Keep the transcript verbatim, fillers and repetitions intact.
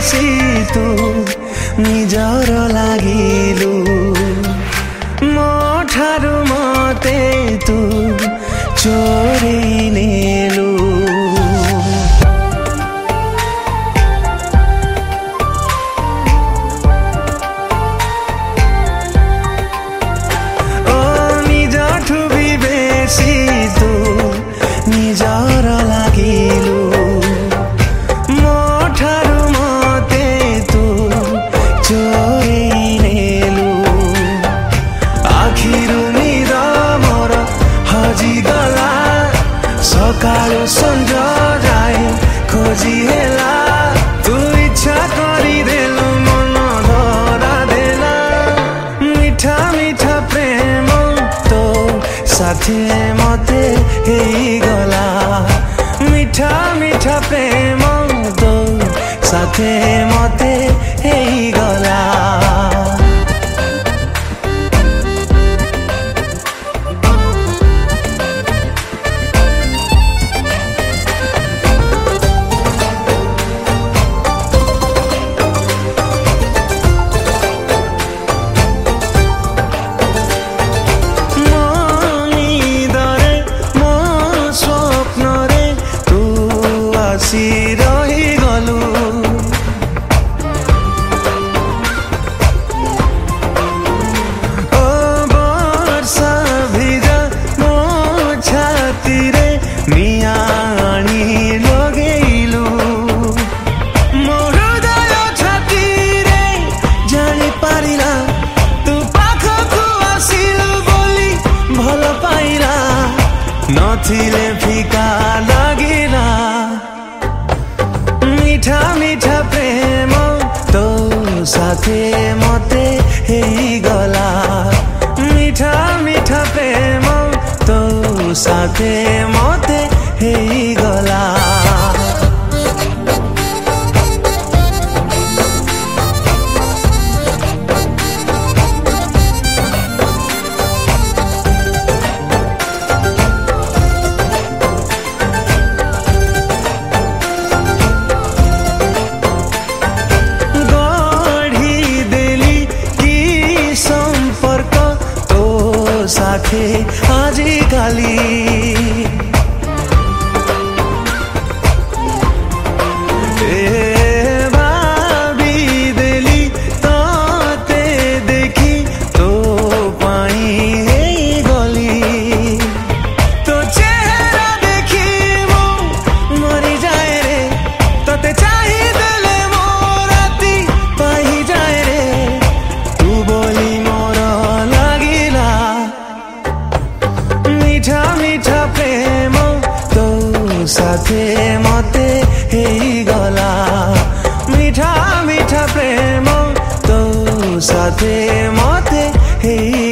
बेसी तू निजर लागिलु मो ठारू मते तू चोरी नेलु ओ निजठु भी बेसी तू निजर लागिलु मो ठारू मते तू चोरी नेलु आखिरु निद मोर हजिगला सकाळु संज जाए खोजी हेला तू इच्छा करी देलु मन धरा देला मीठा मीठा प्रेम तो साथे मते हेई गला मीठा मीठा प्रेम तो साथे मते हेई गला रही गलु ओ वर्षा भिजा मो छाती रे मियाणी लगेलु मो हृदय छाती रे जानी पारिला तू पाखकु आसिलु बोली भल पाइला नथिले फिका लागिला मीठा मीठा प्रेम तो साथे मते हेई गला मीठा मीठा प्रेम तो साथे मते हेई गला साथे आजिकाली ए भाभी देली ताते देखी तो पाई हेई गली तो चेहरा देखी मो मरी जाए रे तते चाही देले मो राती पाई जाए रे तू बोली मोर लागिला मीठा मीठा प्रेम तो साथे मते हेई गला मीठा मीठा प्रेम तो साथे मते हेई